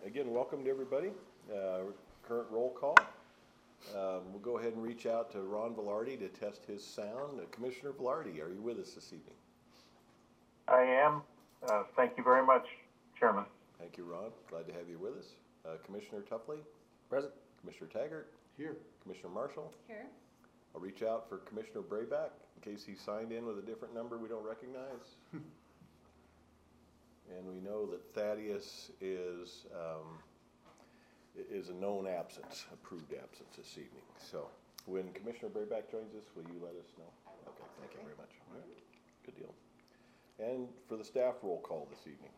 Again, welcome to everybody. Current roll call. We'll go ahead and reach out to Ron Velarde to test his sound. Commissioner Velarde, are you with us this evening? I am. Thank you very much, Chairman. Thank you, Ron. Glad to have you with us. Commissioner Tuffley? Present. Commissioner Taggart? Here. Commissioner Marshall? Here. I'll reach out for Commissioner Brayback in case he signed in with a different number we don't recognize. And we know that Thaddeus is a known absence, approved absence this evening. So when Commissioner Brayback joins us, will you let us know? Okay, thank you very much. All right, good deal. And for the staff roll call this evening.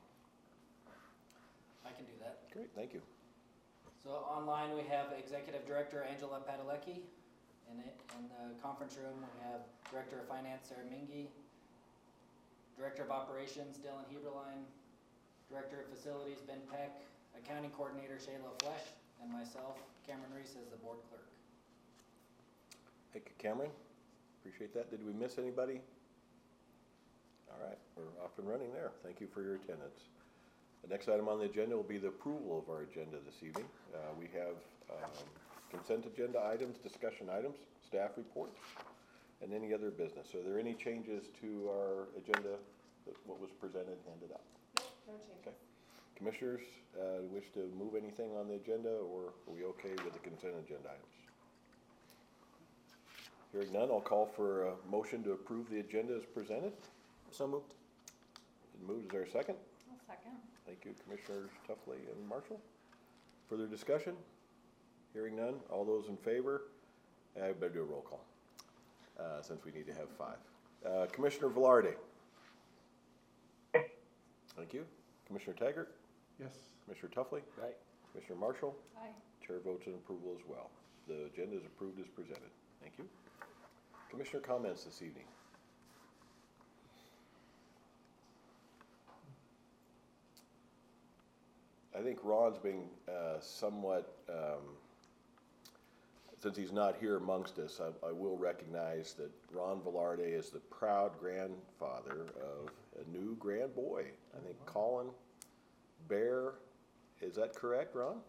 I can do that. Great, thank you. So online we have Executive Director Angela Padalecki. In the conference room we have Director of Finance Sarah Mingy, Director of Operations Dylan Heberlein, Director of Facilities Ben Peck, Accounting Coordinator Shayla Flesh, and myself, Cameron Reese, as the Board Clerk. Thank you, Cameron. Appreciate that. Did we miss anybody? All right, we're off and running there. Thank you for your attendance. The next item on the agenda will be the approval of our agenda this evening. We have consent agenda items, discussion items, staff reports, and any other business. Are there any changes to our agenda, what was presented, handed out? No changes. Okay. Commissioners, wish to move anything on the agenda, or are we okay with the consent agenda items? Hearing none, I'll call for a motion to approve the agenda as presented. So moved. Been moved. Is there a second? I'll second. Thank you, Commissioners Tuffley and Marshall. Further discussion? Hearing none. All those in favor? I better do a roll call, since we need to have 5. Commissioner Velarde. Thank you. Commissioner Taggart? Yes. Commissioner Tuffley? Aye. Commissioner Marshall? Aye. Chair votes in approval as well. The agenda is approved as presented. Thank you. Commissioner comments this evening. I think Ron's being somewhat, since he's not here amongst us, I will recognize that Ron Velarde is the proud grandfather of a new grand boy. I think Colin Bear, is that correct, Ron?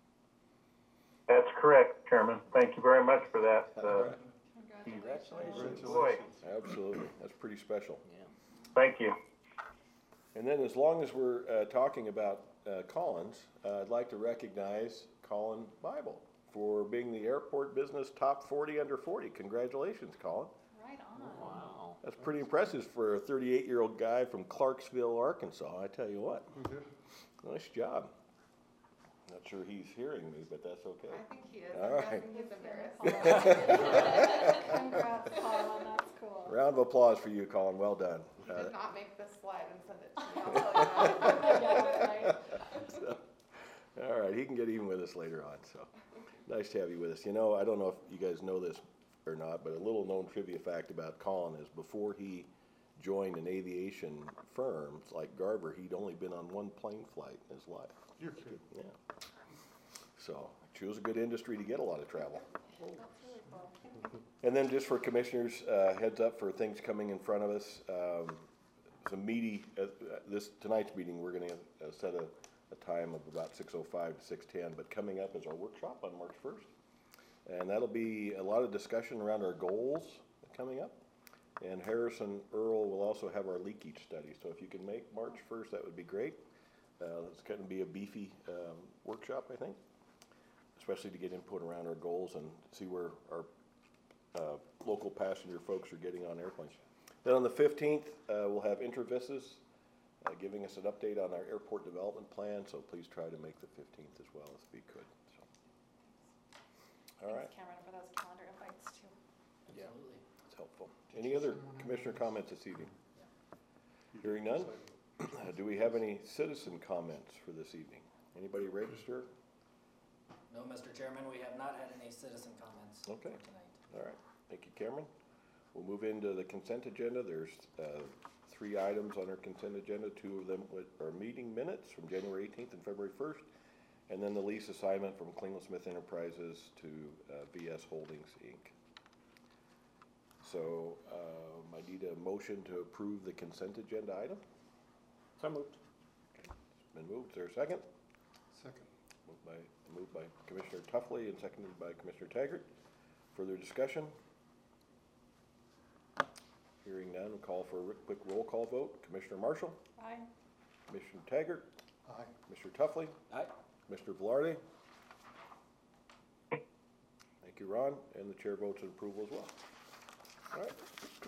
That's correct, Chairman. Thank you very much for that. Right. Congratulations. Boy, Absolutely. That's pretty special. Yeah. thank you. And then as long as we're talking about Collins, I'd like to recognize Colin Bible for being the airport business top 40 under 40. Congratulations, Colin. Right on. Wow. That's pretty impressive for a 38-year-old guy from Clarksville, Arkansas. I tell you what. Nice job. Not sure he's hearing me, but that's okay. I think he is. All right. He's embarrassed. Congrats, Colin. That's cool. Round of applause for you, Colin. Well done. He did not make this slide and send it to me. I'll tell you that. Yeah, right. All right, he can get even with us later on. So nice to have you with us. You know, I don't know if you guys know this or not, but a little known trivia fact about Colin is before he joined an aviation firm like Garber, he'd only been on one plane flight in his life. You're kidding. Yeah. So chose a good industry to get a lot of travel. That's really cool. And then just for commissioners, heads up for things coming in front of us. Some meaty, tonight's meeting, we're going to set a time of about 6:05 to 6:10, but coming up is our workshop on March 1st. And that'll be a lot of discussion around our goals coming up. And Harrison Earl will also have our leakage study. So if you can make March 1st, that would be great. It's going to be a beefy workshop, I think, especially to get input around our goals and see where our local passenger folks are getting on airplanes. Then on the 15th, we'll have Intravistas giving us an update on our airport development plan, so please try to make the 15th as well if you could. So. All right. Thanks, Cameron, for those calendar invites, too. Yeah, it's helpful. Any other commissioner comments this evening? Hearing none, do we have any citizen comments for this evening? Anybody register? No, Mr. Chairman, we have not had any citizen comments Okay. for tonight. All right, thank you, Cameron. We'll move into the consent agenda. There's 3 items on our consent agenda. 2 of them are meeting minutes from January 18th and February 1st, and then the lease assignment from Klingel Smith Enterprises to VS Holdings, Inc. So I need a motion to approve the consent agenda item. So moved. Okay. It's been moved. Is there a second? Second. Moved by Commissioner Tuffley and seconded by Commissioner Taggart. Further discussion? Hearing none, we'll call for a quick roll call vote. Commissioner Marshall? Aye. Commissioner Taggart? Aye. Commissioner Tuffley? Aye. Commissioner Velarde? Thank you, Ron, and the chair votes in approval as well. All right.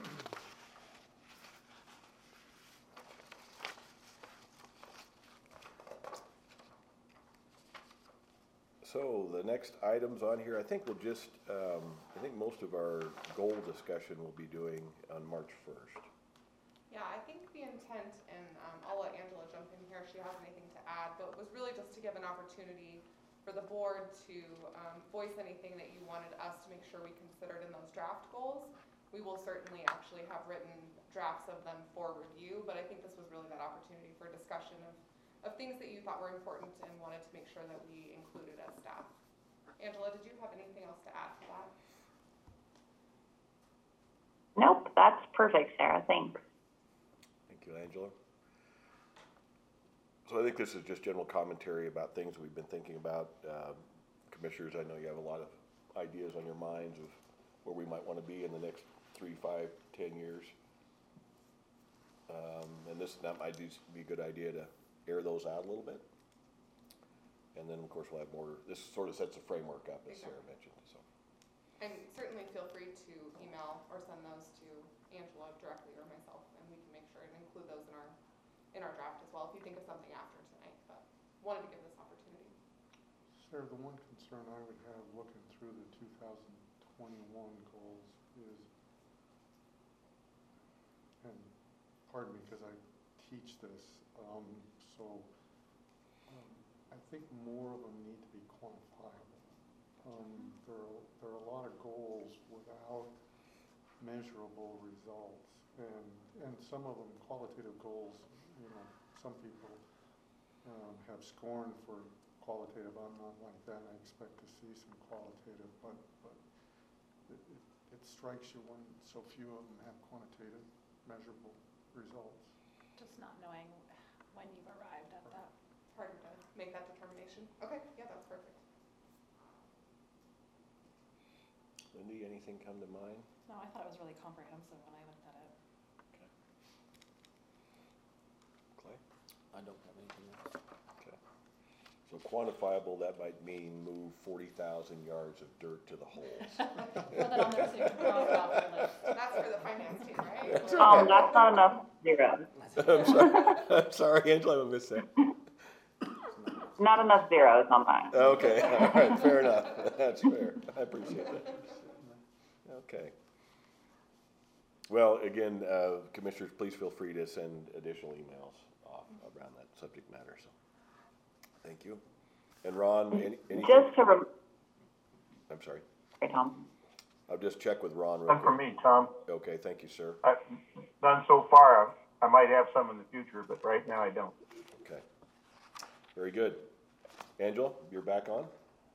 So the next items on here, I think we'll just, I think most of our goal discussion we'll be doing on March 1st. Yeah, I think the intent, and I'll let Angela jump in here if she has anything to add, but was really just to give an opportunity for the board to voice anything that you wanted us to make sure we considered in those draft goals. We will certainly actually have written drafts of them for review, but I think this was really that opportunity for discussion of things that you thought were important and wanted to make sure that we included as staff. Angela, did you have anything else to add to that? Nope, that's perfect, Sarah. Thanks. Thank you, Angela. So I think this is just general commentary about things we've been thinking about. Commissioners, I know you have a lot of ideas on your minds of where we might want to be in the next 3, 5, 10 years. And that might just be a good idea to air those out a little bit. And then, of course, we'll have more, this sort of sets a framework up, as Sarah mentioned, so. And certainly feel free to email or send those to Angela directly or myself, and we can make sure and include those in our draft as well, if you think of something after tonight, but wanted to give this opportunity. Sarah, the one concern I would have looking through the 2021 goals is, and pardon me because I teach this, I think more of them need to be quantifiable. There are a lot of goals without measurable results, and some of them qualitative goals. You know, some people have scorn for qualitative. I'm not like that. I expect to see some qualitative, but it strikes you when so few of them have quantitative, measurable results. Just not knowing when you've arrived at that. Hard to make that determination. Okay, yeah, that's perfect. Lindy, anything come to mind? No, I thought it was really comprehensive when I looked at it. Okay. Clay? I don't have anything else. Okay. So quantifiable, that might mean move 40,000 yards of dirt to the holes. Put that on there so you can cross it off the list. That's for the finance team, right? That's not enough zeros. I'm sorry, Angela, I missed that. Not enough zeros on mine. Okay, all right, fair enough. That's fair. I appreciate that. Okay. Well, again, commissioners, please feel free to send additional emails off around that subject matter. So, thank you. And Ron, anything? Just to I'm sorry. Sorry, Tom. I'll just check with Ron real None for quick. me, Tom. Okay, thank you, sir. None so far. I might have some in the future, but right now I don't. Okay. Very good. Angela, you're back on?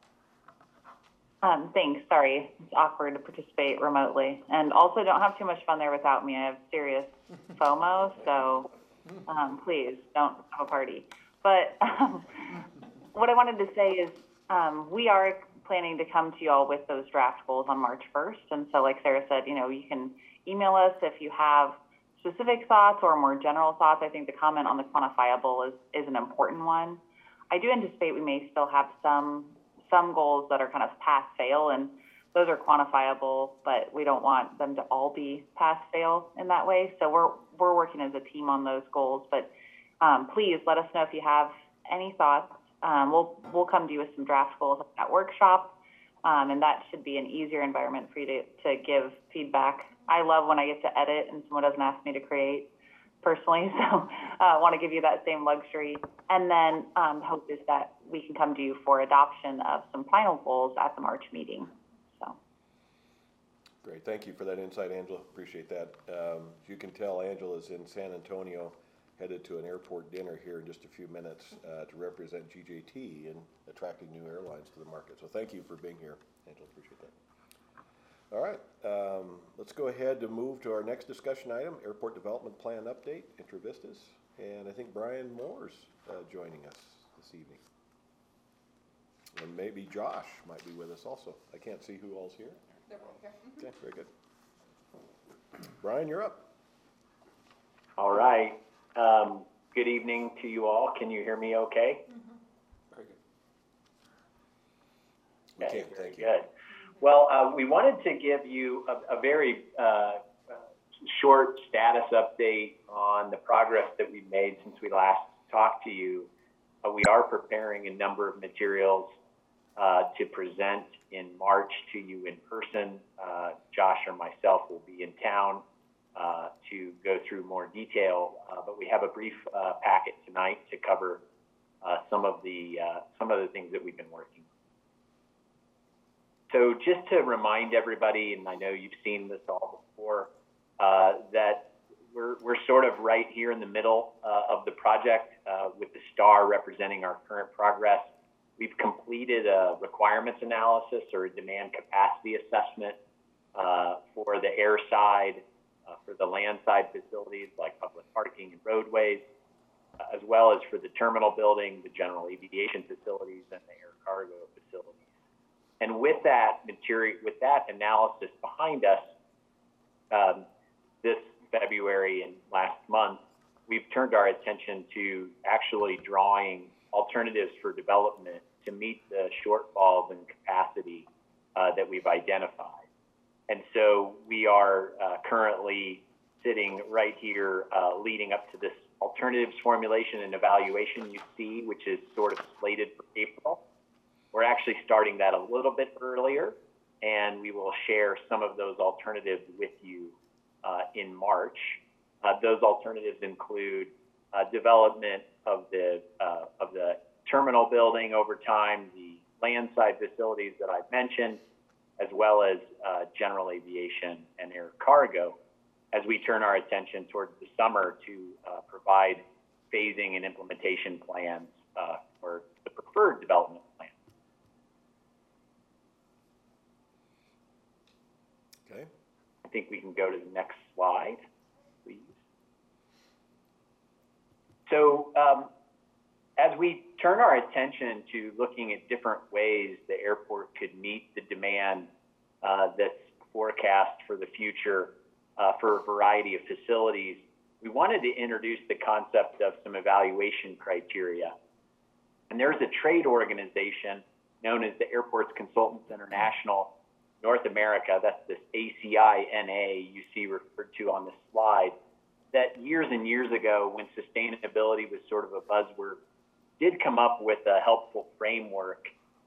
Thanks. Sorry. It's awkward to participate remotely. And also don't have too much fun there without me. I have serious FOMO, so please don't have a party. But what I wanted to say is we are planning to come to you all with those draft goals on March 1st. And so like Sarah said, you know, you can email us if you have specific thoughts or more general thoughts. I think the comment on the quantifiable is an important one. I do anticipate we may still have some goals that are kind of pass-fail, and those are quantifiable, but we don't want them to all be pass-fail in that way. So we're working as a team on those goals, but please let us know if you have any thoughts. We'll come to you with some draft goals at that workshop, and that should be an easier environment for you to give feedback. I love when I get to edit and someone doesn't ask me to create personally, so I want to give you that same luxury. And then hope is that we can come to you for adoption of some final goals at the March meeting. So. Great, thank you for that insight, Angela. Appreciate that. As you can tell, Angela's in San Antonio, headed to an airport dinner here in just a few minutes to represent GJT in attracting new airlines to the market. So thank you for being here, Angela. Appreciate that. All right, let's go ahead to move to our next discussion item, Airport Development Plan Update, Intravistas. And I think Brian Moore's joining us this evening. And maybe Josh might be with us also. I can't see who all's here. They're both here. Okay, very good. Brian, you're up. All right. Good evening to you all. Can you hear me okay? Very good. We Okay, can, very thank you. good. Well, we wanted to give you a very short status update on the progress that we've made since we last talked to you. We are preparing a number of materials to present in March to you in person. Josh or myself will be in town to go through more detail, but we have a brief packet tonight to cover some of the things that we've been working on. So just to remind everybody, and I know you've seen this all before, that we're sort of right here in the middle of the project with the star representing our current progress. We've completed a requirements analysis or a demand capacity assessment for the air side, for the land side facilities like public parking and roadways, as well as for the terminal building, the general aviation facilities, and the air cargo facilities. And with that material, with that analysis behind us, this February and last month, we've turned our attention to actually drawing alternatives for development to meet the shortfalls in capacity that we've identified. And so we are currently sitting right here leading up to this alternatives formulation and evaluation you see, which is sort of slated for April. We're actually starting that a little bit earlier, and we will share some of those alternatives with you in March. Those alternatives include development of the terminal building over time, the landside facilities that I've mentioned, as well as general aviation and air cargo, as we turn our attention towards the summer to provide phasing and implementation plans for the preferred development plan. Okay. I think we can go to the next slide, please. So as we turn our attention to looking at different ways the airport could meet the demand that's forecast for the future for a variety of facilities, we wanted to introduce the concept of some evaluation criteria. And there's a trade organization known as the Airports Consultants International North America, that's this ACI-NA you see referred to on this slide, that years and years ago, when sustainability was sort of a buzzword, did come up with a helpful framework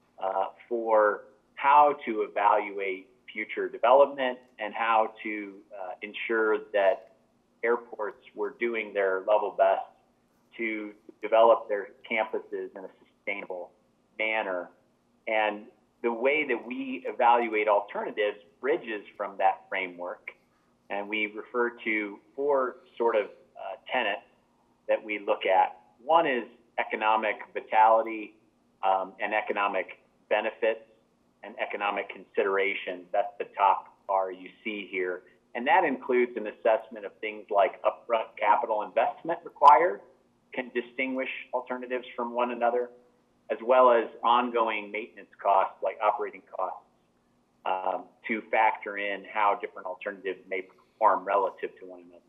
for how to evaluate future development and how to ensure that airports were doing their level best to develop their campuses in a sustainable manner. And the way that we evaluate alternatives bridges from that framework. And we refer to four sort of tenets that we look at. One is economic vitality and economic benefits and economic consideration. That's the top bar you see here. And that includes an assessment of things like upfront capital investment required, can distinguish alternatives from one another, as well as ongoing maintenance costs like operating costs to factor in how different alternatives may perform relative to one another.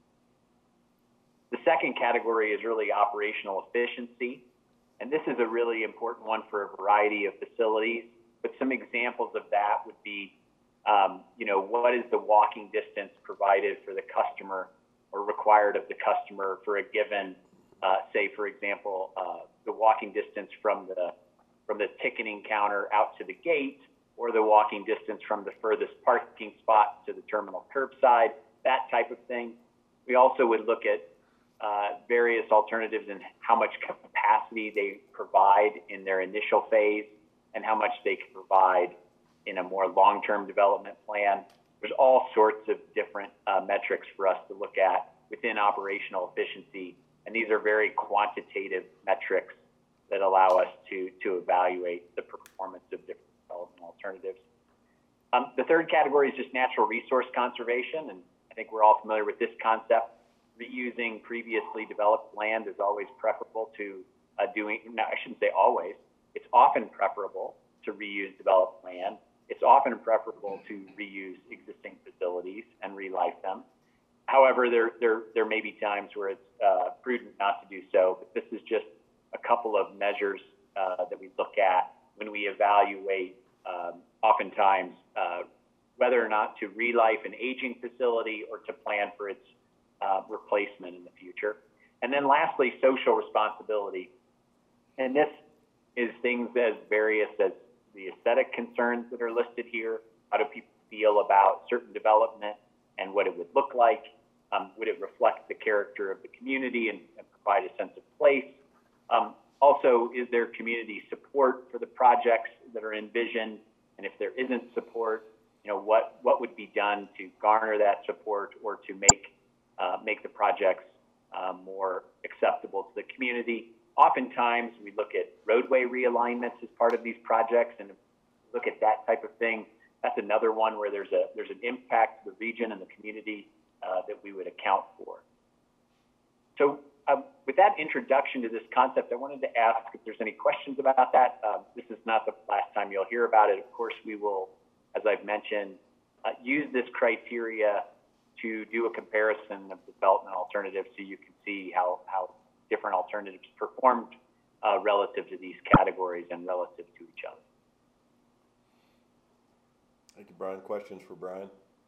The second category is really operational efficiency. And this is a really important one for a variety of facilities. But some examples of that would be, what is the walking distance provided for the customer or required of the customer for a given, say, for example, the walking distance from the ticketing counter out to the gate, or the walking distance from the furthest parking spot to the terminal curbside, that type of thing. We also would look at various alternatives and how much capacity they provide in their initial phase and how much they can provide in a more long-term development plan. There's all sorts of different metrics for us to look at within operational efficiency, and these are very quantitative metrics that allow us to evaluate the performance of different development alternatives. The third category is just natural resource conservation, and I think we're all familiar with this concept. Reusing previously developed land is always preferable to I shouldn't say always, it's often preferable to reuse developed land. It's often preferable to reuse existing facilities and relife them. However, there may be times where it's prudent not to do so, but this is just a couple of measures that we look at when we evaluate oftentimes whether or not to relife an aging facility or to plan for its replacement in the future. And then lastly, social responsibility. And this is things as various as the aesthetic concerns that are listed here. How do people feel about certain development and what it would look like? Would it reflect the character of the community and provide a sense of place? Also, is there community support for the projects that are envisioned? And if there isn't support, what would be done to garner that support or to make the projects more acceptable to the community? Oftentimes, we look at roadway realignments as part of these projects, and look at that type of thing. That's another one where there's an impact to the region and the community that we would account for. So with that introduction to this concept, I wanted to ask if there's any questions about that. This is not the last time you'll hear about it. Of course, we will, as I've mentioned, use this criteria to do a comparison of development alternatives so you can see how different alternatives performed relative to these categories and relative to each other. Thank you, Brian. Questions for Brian?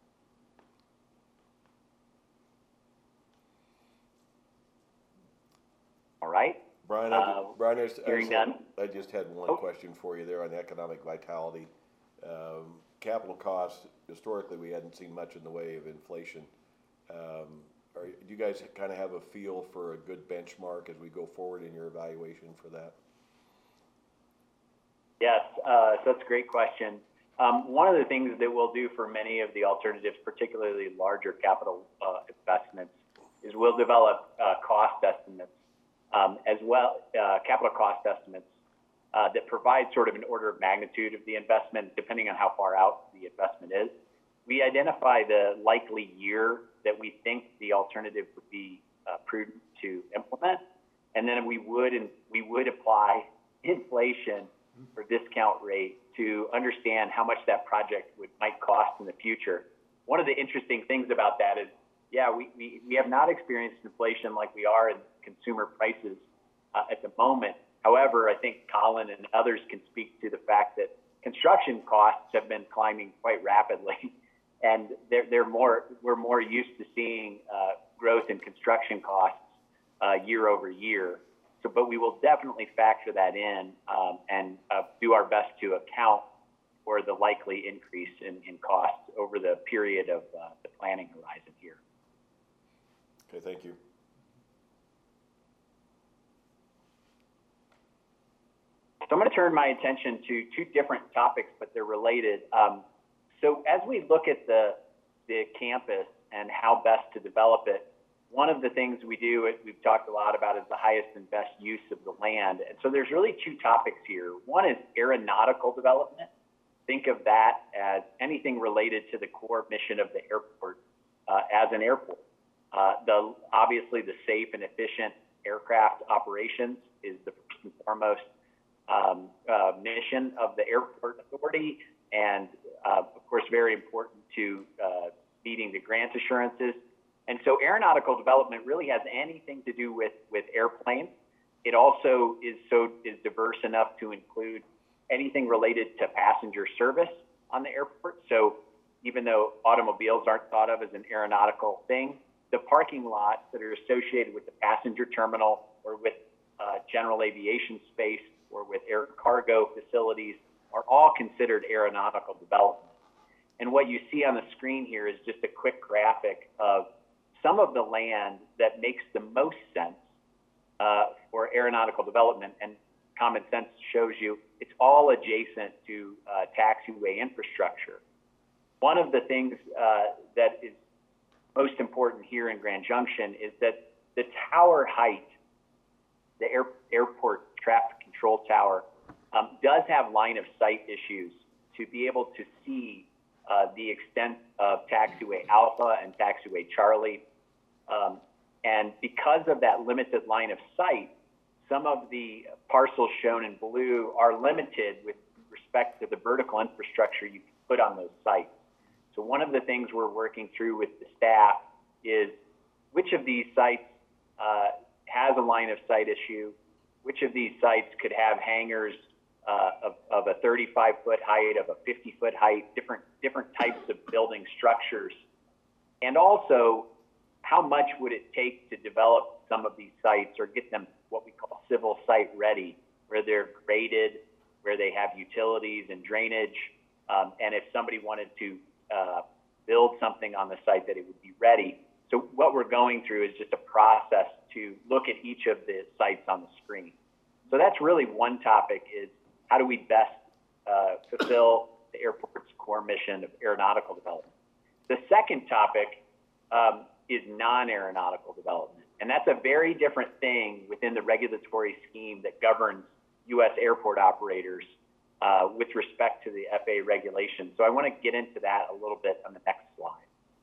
All right. Brian, hearing none. I just had one question for you there on economic vitality. Capital costs, historically, we hadn't seen much in the way of inflation. Do you guys kind of have a feel for a good benchmark as we go forward in your evaluation for that? Yes, so that's a great question. One of the things that we'll do for many of the alternatives, particularly larger capital investments, is we'll develop cost estimates as well, capital cost estimates that provide sort of an order of magnitude of the investment, depending on how far out the investment is. We identify the likely year that we think the alternative would be prudent to implement, and then we would apply inflation or discount rate to understand how much that project might cost in the future. One of the interesting things about that is, we have not experienced inflation like we are in consumer prices at the moment. However, I think Colin and others can speak to the fact that construction costs have been climbing quite rapidly, and we're more used to seeing growth in construction costs year over year. So, but we will definitely factor that in and do our best to account for the likely increase in costs over the period of the planning horizon here. Okay, thank you. So I'm going to turn my attention to two different topics, but they're related. So as we look at the campus and how best to develop it, one of the things we've talked a lot about is the highest and best use of the land. And so there's really two topics here. One is aeronautical development. Think of that as anything related to the core mission of the airport as an airport. Obviously, the safe and efficient aircraft operations is the first and foremost mission of the airport authority, and of course, very important to meeting the grant assurances. And so aeronautical development really has anything to do with airplanes. It also is diverse enough to include anything related to passenger service on the airport. So even though automobiles aren't thought of as an aeronautical thing, the parking lots that are associated with the passenger terminal or with general aviation space or with air cargo facilities are all considered aeronautical development. And what you see on the screen here is just a quick graphic of some of the land that makes the most sense for aeronautical development, and common sense shows you it's all adjacent to taxiway infrastructure. One of the things that is most important here in Grand Junction is that the tower height, the airport traffic control tower, does have line of sight issues to be able to see the extent of taxiway Alpha and taxiway Charlie. And because of that limited line of sight, some of the parcels shown in blue are limited with respect to the vertical infrastructure you can put on those sites. So one of the things we're working through with the staff is which of these sites has a line of sight issue, which of these sites could have hangars of a 35-foot height, of a 50-foot height, different types of building structures. And also, how much would it take to develop some of these sites or get them what we call civil site ready, where they're graded, where they have utilities and drainage, and if somebody wanted to build something on the site, that it would be ready. So what we're going through is just a process to look at each of the sites on the screen. So that's really one topic, is how do we best fulfill the airport's core mission of aeronautical development. The second topic is non-aeronautical development. And that's a very different thing within the regulatory scheme that governs U.S. airport operators with respect to the FAA regulations. So I want to get into that a little bit on the next slide.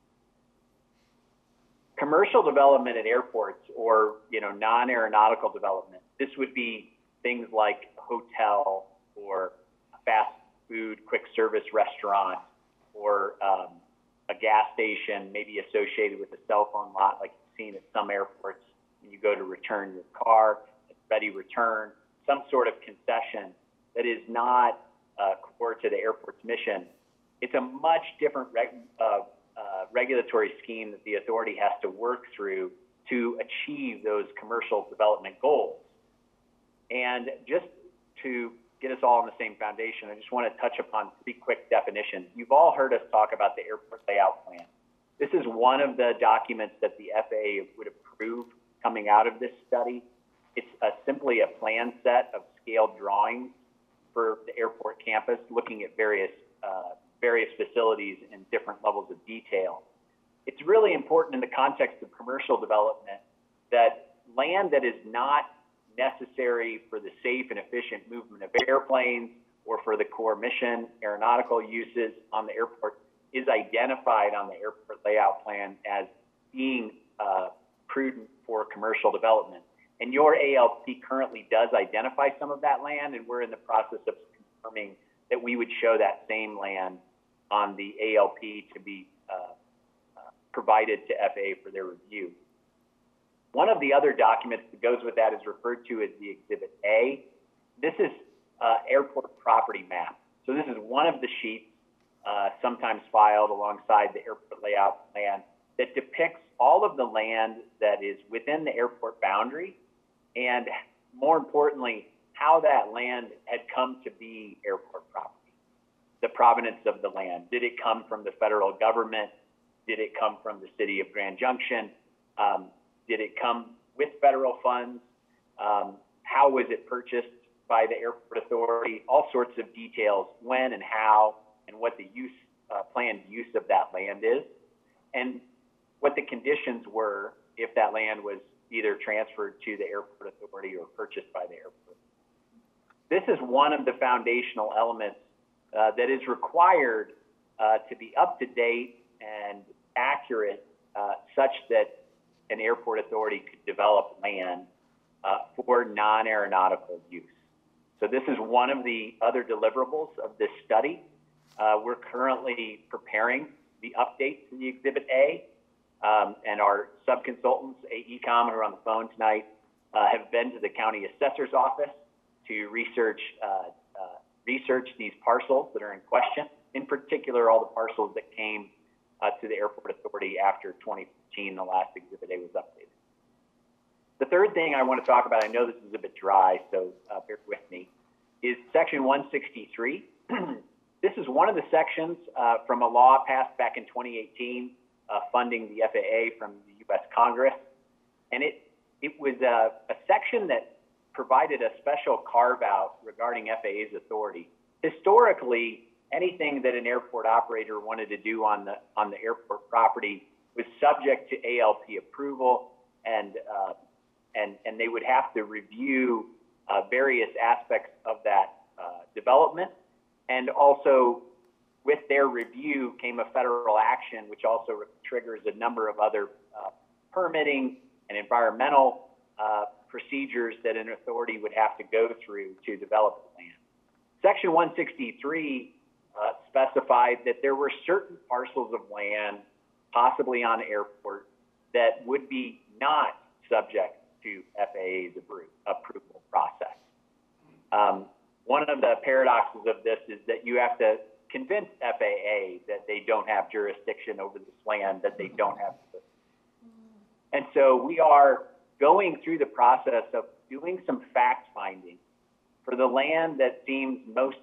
Commercial development at airports, or non-aeronautical development, this would be things like a hotel or a fast food quick service restaurant, or a gas station maybe associated with a cell phone lot, like you've seen at some airports when you go to return your car, it's ready return, some sort of concession that is not core to the airport's mission. It's a much different regulatory scheme that the authority has to work through to achieve those commercial development goals. And just to get us all on the same foundation, I just want to touch upon 3 quick definitions. You've all heard us talk about the airport layout plan. This is one of the documents that the FAA would approve coming out of this study. It's simply a plan set of scaled drawings for the airport campus, looking at various facilities in different levels of detail. It's really important in the context of commercial development that land that is not necessary for the safe and efficient movement of airplanes or for the core mission aeronautical uses on the airport is identified on the airport layout plan as being prudent for commercial development. And your ALP currently does identify some of that land, and we're in the process of confirming that we would show that same land on the ALP to be provided to FAA for their review. One of the other documents that goes with that is referred to as the Exhibit A. This is airport property map. So this is one of the sheets, sometimes filed alongside the airport layout plan, that depicts all of the land that is within the airport boundary, and more importantly, how that land had come to be airport property. The provenance of the land. Did it come from the federal government? Did it come from the city of Grand Junction? Did it come with federal funds? How was it purchased by the airport authority? All sorts of details, when and how, and what the planned use of that land is, and what the conditions were if that land was either transferred to the airport authority or purchased by the airport. This is one of the foundational elements that is required to be up to date and accurate, such that an airport authority could develop land for non-aeronautical use. So this is one of the other deliverables of this study. We're currently preparing the update to the Exhibit A, and our sub-consultants, AECOM, who are on the phone tonight, have been to the county assessor's office to research these parcels that are in question, in particular all the parcels that came to the airport authority after 2015, the last Exhibit A was updated. The third thing I want to talk about, I know this is a bit dry, so bear with me, is Section 163. This is one of the sections from a law passed back in 2018, funding the FAA from the U.S. Congress. And it was a section that provided a special carve-out regarding FAA's authority. Historically, anything that an airport operator wanted to do on the airport property was subject to ALP approval, and they would have to review various aspects of that development. And also, with their review came a federal action, which also triggers a number of other permitting and environmental procedures that an authority would have to go through to develop the land. Section 163 specified that there were certain parcels of land, possibly on airport, that would be not subject to FAA's approval process. One of the paradoxes of this is that you have to convince FAA that they don't have jurisdiction over this land, that they don't have. And so we are going through the process of doing some fact finding for the land that seems most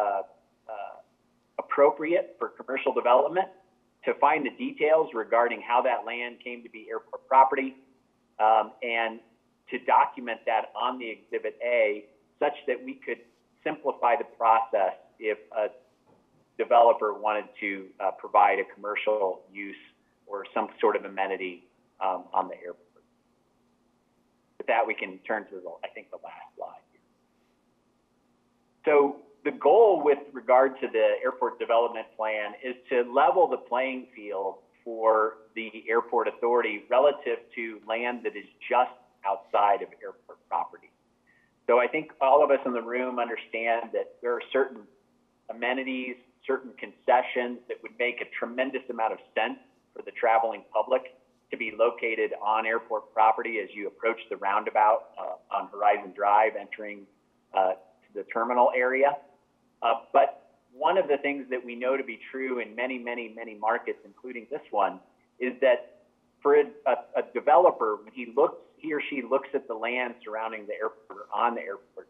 appropriate for commercial development, to find the details regarding how that land came to be airport property, and to document that on the Exhibit A, such that we could simplify the process if a developer wanted to provide a commercial use or some sort of amenity on the airport. With that, we can turn to I think the last slide here. So the goal with regard to the airport development plan is to level the playing field for the airport authority relative to land that is just outside of airport property. So I think all of us in the room understand that there are certain amenities, certain concessions that would make a tremendous amount of sense for the traveling public to be located on airport property as you approach the roundabout on Horizon Drive, entering to the terminal area. But one of the things that we know to be true in many, many, many markets, including this one, is that for a developer, when he or she looks at the land surrounding the airport or on the airport,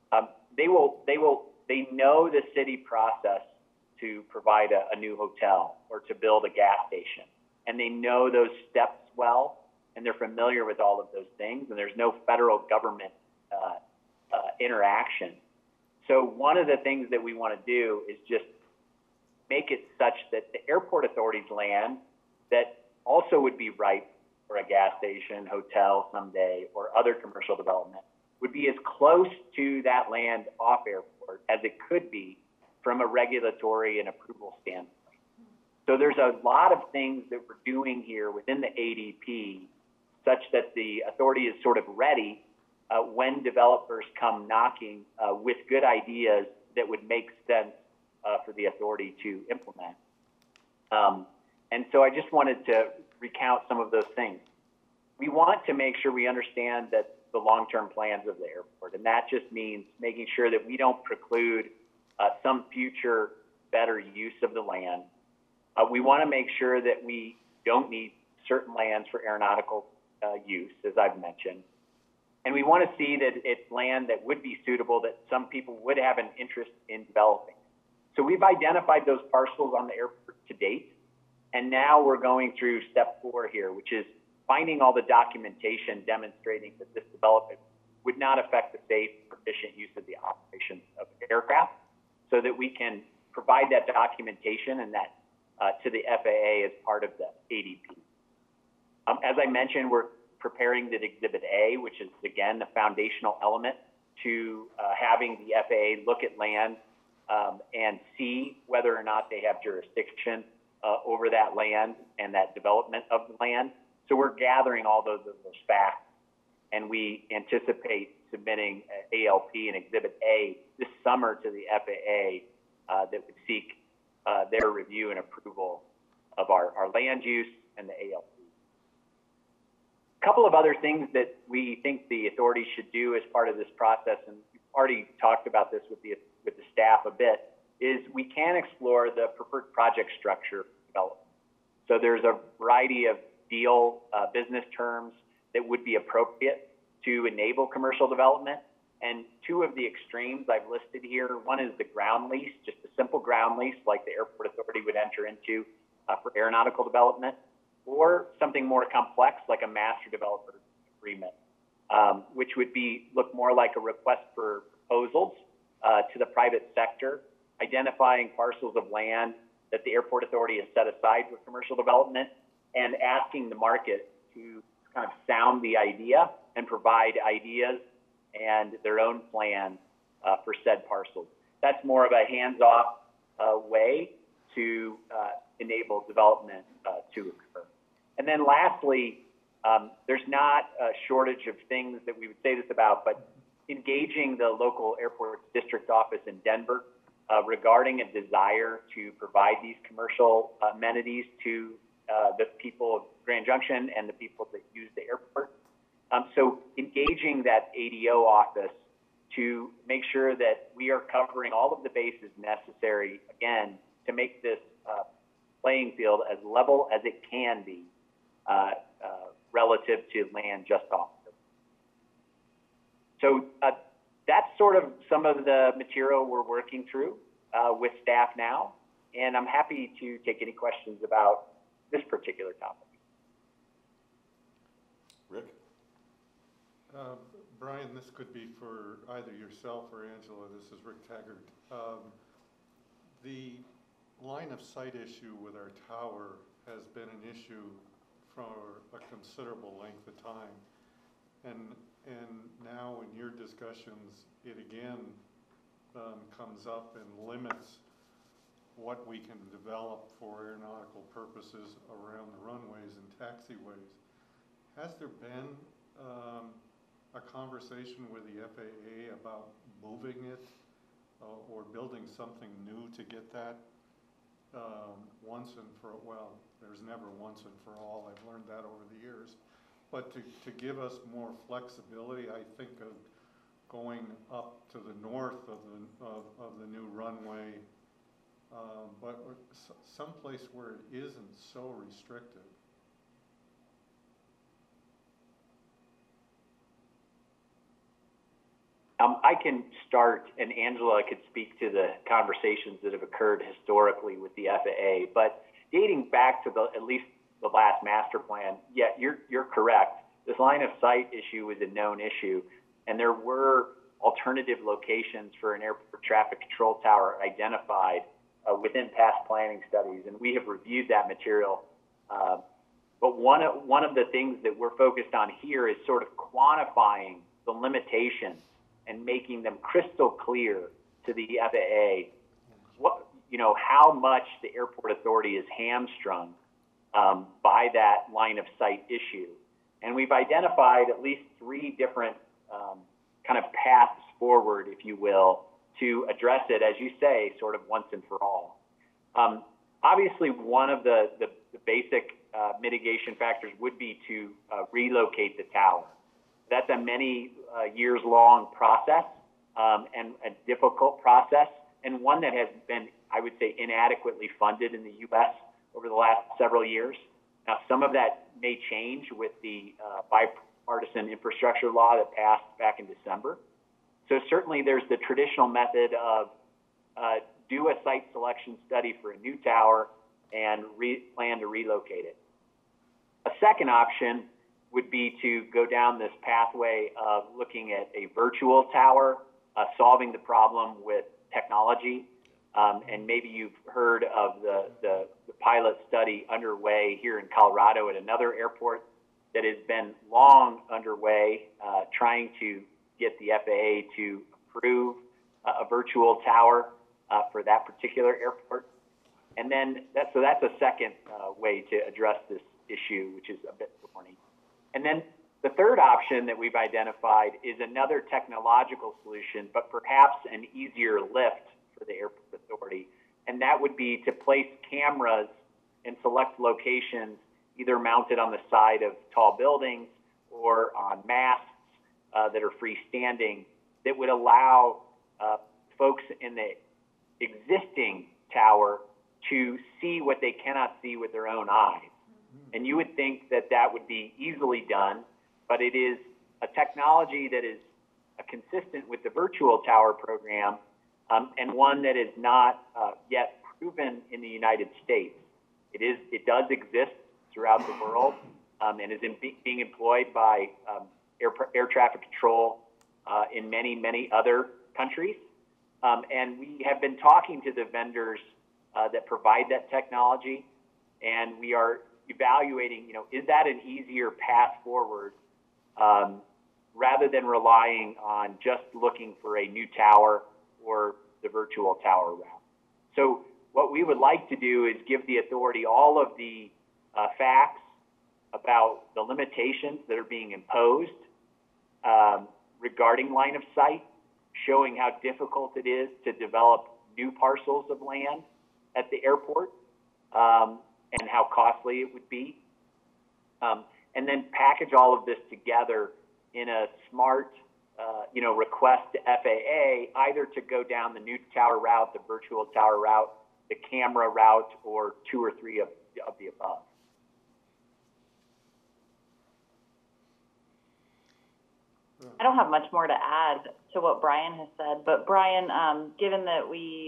they know the city process to provide a new hotel or to build a gas station. And they know those steps well, and they're familiar with all of those things, and there's no federal government interaction. So one of the things that we want to do is just make it such that the airport authority's land that also would be ripe for a gas station, hotel someday, or other commercial development would be as close to that land off airport as it could be from a regulatory and approval standpoint. So there's a lot of things that we're doing here within the ADP such that the authority is sort of ready when developers come knocking with good ideas that would make sense for the authority to implement. And so I just wanted to recount some of those things. We want to make sure we understand that the long-term plans of the airport, and that just means making sure that we don't preclude some future better use of the land. We want to make sure that we don't need certain lands for aeronautical use, as I've mentioned. And we want to see that it's land that would be suitable, that some people would have an interest in developing. So we've identified those parcels on the airport to date. And now we're going through step 4 here, which is finding all the documentation demonstrating that this development would not affect the safe, efficient use of the operations of aircraft, so that we can provide that documentation and that to the FAA as part of the ADP. As I mentioned, we're preparing the Exhibit A, which is, again, the foundational element to having the FAA look at land and see whether or not they have jurisdiction over that land and that development of the land. So we're gathering all those facts, and we anticipate submitting ALP and Exhibit A this summer to the FAA that would seek their review and approval of our land use and the ALP. A couple of other things that we think the authority should do as part of this process, and we've already talked about this with the staff a bit, is we can explore the preferred project structure development. So there's a variety of deal business terms that would be appropriate to enable commercial development. And two of the extremes I've listed here, one is the ground lease, just a simple ground lease like the airport authority would enter into for aeronautical development, or something more complex like a master developer agreement, which would look more like a request for proposals to the private sector, identifying parcels of land that the airport authority has set aside for commercial development, and asking the market to kind of sound the idea and provide ideas and their own plan for said parcels. That's more of a hands-off way to enable development to occur. And then lastly, there's not a shortage of things that we would say this about, but engaging the local airport district office in Denver regarding a desire to provide these commercial amenities to the people of Grand Junction and the people that use the airport. So engaging that ADO office to make sure that we are covering all of the bases necessary, again, to make this playing field as level as it can be relative to land just off. So that's sort of some of the material we're working through with staff now, and I'm happy to take any questions about this particular topic. Rick? Brian, this could be for either yourself or Angela. This is Rick Taggart. The line of sight issue with our tower has been an issue for a considerable length of time. And now in your discussions, it again comes up and limits what we can develop for aeronautical purposes around the runways and taxiways. Has there been a conversation with the FAA about moving it or building something new to get that once and for, well, there's never once and for all, I've learned that over the years, but to give us more flexibility, I think of going up to the north of the new runway, but someplace where it isn't so restricted. I can start, and Angela could speak to the conversations that have occurred historically with the FAA. But dating back to at least the last master plan, yeah, you're correct. This line of sight issue was a known issue, and there were alternative locations for an airport traffic control tower identified within past planning studies, and we have reviewed that material. But one of the things that we're focused on here is sort of quantifying the limitations and making them crystal clear to the FAA, how much the airport authority is hamstrung by that line of sight issue. And we've identified at least 3 different kind of paths forward, if you will, to address it, as you say, sort of once and for all. Obviously, one of the basic mitigation factors would be to relocate the tower. That's a many years-long process and a difficult process, and one that has been, I would say, inadequately funded in the U.S. over the last several years. Now, some of that may change with the bipartisan infrastructure law that passed back in December. So certainly there's the traditional method of do a site selection study for a new tower and plan to relocate it. A second option would be to go down this pathway of looking at a virtual tower, solving the problem with technology. And maybe you've heard of the pilot study underway here in Colorado at another airport that has been long underway, trying to get the FAA to approve a virtual tower for that particular airport. And then that's a second way to address this issue, which is a bit thorny. And then the third option that we've identified is another technological solution, but perhaps an easier lift for the airport authority. And that would be to place cameras in select locations, either mounted on the side of tall buildings or on masts that are freestanding, that would allow folks in the existing tower to see what they cannot see with their own eyes. And you would think that that would be easily done, but it is a technology that is consistent with the virtual tower program and one that is not yet proven in the United States. It does exist throughout the world and is being employed by air traffic control in many, many other countries. And we have been talking to the vendors that provide that technology, and we are evaluating, is that an easier path forward rather than relying on just looking for a new tower or the virtual tower route. So what we would like to do is give the authority all of the facts about the limitations that are being imposed regarding line of sight, showing how difficult it is to develop new parcels of land at the airport, and how costly it would be. And then package all of this together in a smart, request to FAA, either to go down the new tower route, the virtual tower route, the camera route, or 2 or 3 of the above. I don't have much more to add to what Brian has said, but Brian, given that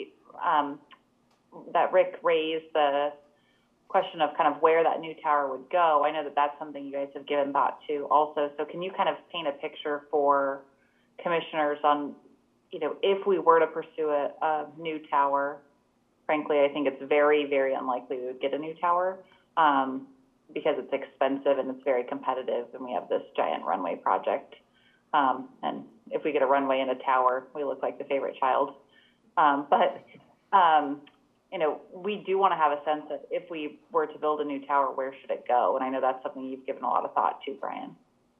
that Rick raised the question of kind of where that new tower would go, I know that that's something you guys have given thought to also. So can you kind of paint a picture for commissioners on, if we were to pursue a new tower? Frankly, I think it's very, very unlikely we would get a new tower, because it's expensive and it's very competitive, and we have this giant runway project. And if we get a runway and a tower, we look like the favorite child. We do want to have a sense of, if we were to build a new tower, where should it go? And I know that's something you've given a lot of thought to, Brian.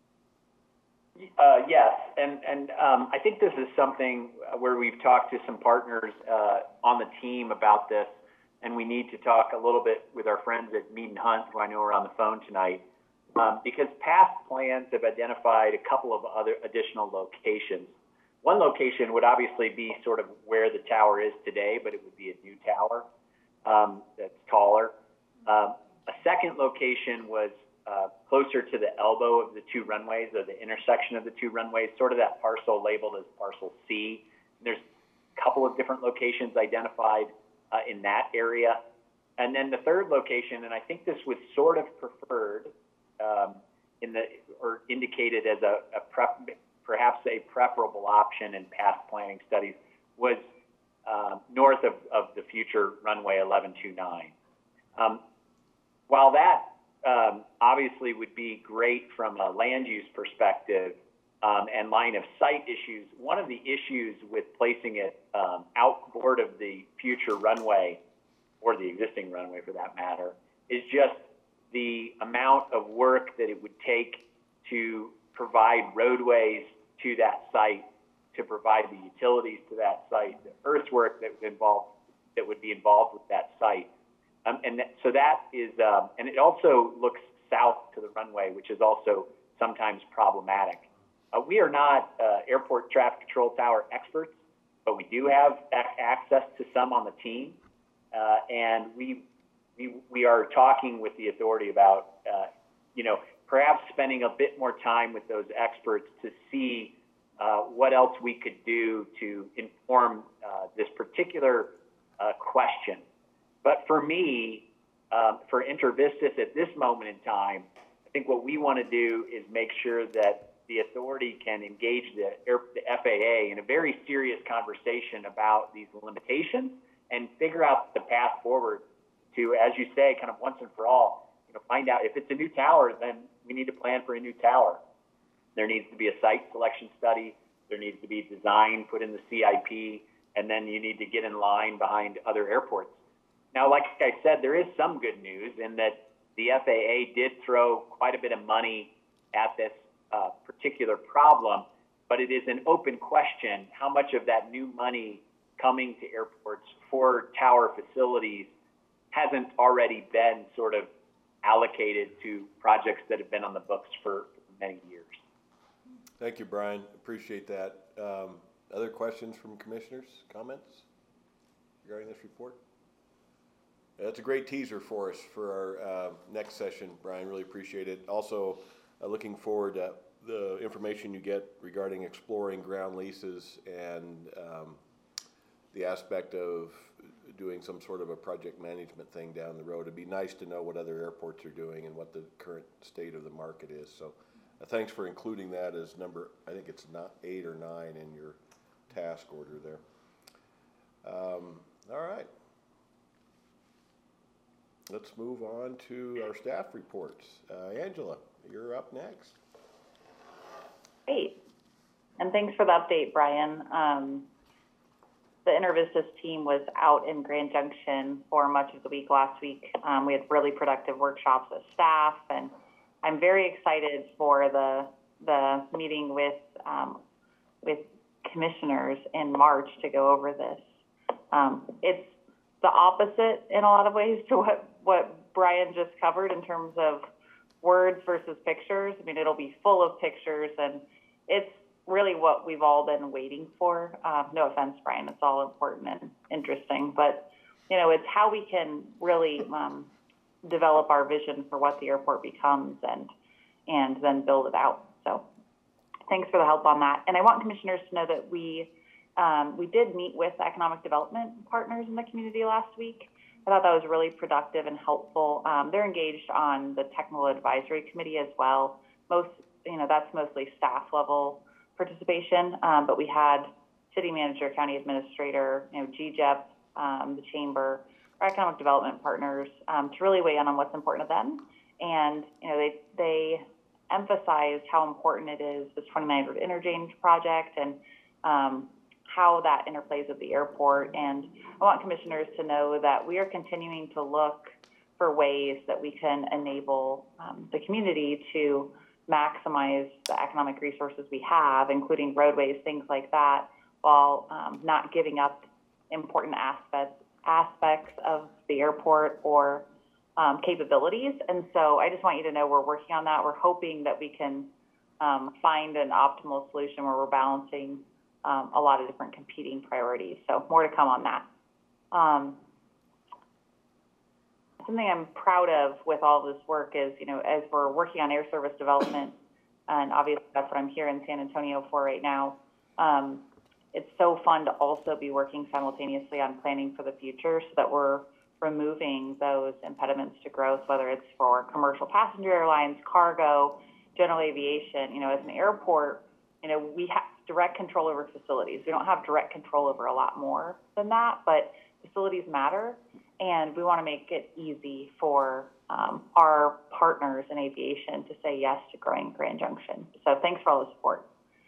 Yes, and I think this is something where we've talked to some partners on the team about this, and we need to talk a little bit with our friends at Mead and Hunt, who I know are on the phone tonight, because past plans have identified a couple of other additional locations. One location would obviously be sort of where the tower is today, but it would be a new tower that's taller. A second location was closer to the elbow of the 2 runways, or the intersection of the 2 runways, sort of that parcel labeled as parcel C. There's a couple of different locations identified in that area. And then the third location, and I think this was sort of preferred or indicated as perhaps a preferable option in past planning studies, was north of the future runway 1129. While that obviously would be great from a land use perspective and line of sight issues, one of the issues with placing it outboard of the future runway, or the existing runway for that matter, is just the amount of work that it would take to provide roadways to that site, to provide the utilities to that site, the earthwork that would be involved with that site. So that is, and it also looks south to the runway, which is also sometimes problematic. We are not airport traffic control tower experts, but we do have access to some on the team, and we are talking with the authority about, perhaps spending a bit more time with those experts to see what else we could do to inform this particular question. But for me, for InterVistas at this moment in time, I think what we want to do is make sure that the authority can engage the FAA in a very serious conversation about these limitations and figure out the path forward to, as you say, kind of once and for all, find out if it's a new tower, then we need to plan for a new tower. There needs to be a site selection study. There needs to be design put in the CIP, and then you need to get in line behind other airports. Now, like I said, there is some good news in that the FAA did throw quite a bit of money at this particular problem, but it is an open question how much of that new money coming to airports for tower facilities hasn't already been sort of allocated to projects that have been on the books for many years. Thank you, Brian. Appreciate that. Other questions from commissioners, comments regarding this report? That's a great teaser for us for our next session, Brian. Really appreciate it. Also, looking forward to the information you get regarding exploring ground leases and the aspect of doing some sort of a project management thing down the road. It'd be nice to know what other airports are doing and what the current state of the market is. So thanks for including that as number, I think it's not 8 or 9 in your task order there. All right. Let's move on to our staff reports. Angela, you're up next. Great. And thanks for the update, Brian. The InterVistas team was out in Grand Junction for much of the week last week. We had really productive workshops with staff, and I'm very excited for the meeting with with commissioners in March to go over this. It's the opposite in a lot of ways to what Brian just covered in terms of words versus pictures. I mean, it'll be full of pictures, and it's really what we've all been waiting for. No offense, Brian, it's all important and interesting, but you know, it's how we can really develop our vision for what the airport becomes and then build it out. So thanks for the help on that. And I want commissioners to know that we did meet with economic development partners in the community last week. I thought that was really productive and helpful. They're engaged on the technical advisory committee as well. That's mostly staff level participation, but we had city manager, county administrator, GJEP, the chamber, our economic development partners, to really weigh in on what's important to them. And, they emphasized how important it is, this 2900 interchange project, and how that interplays with the airport. And I want commissioners to know that we are continuing to look for ways that we can enable the community to maximize the economic resources we have, including roadways, things like that, while not giving up important aspects of the airport or capabilities. And so I just want you to know we're working on that. We're hoping that we can find an optimal solution where we're balancing a lot of different competing priorities. So more to come on that. Something I'm proud of with all this work is, as we're working on air service development, and obviously that's what I'm here in San Antonio for right now, it's so fun to also be working simultaneously on planning for the future so that we're removing those impediments to growth, whether it's for commercial passenger airlines, cargo, general aviation. As an airport, we have direct control over facilities. We don't have direct control over a lot more than that, but facilities matter, and we want to make it easy for our partners in aviation to say yes to growing Grand Junction. So thanks for all the support.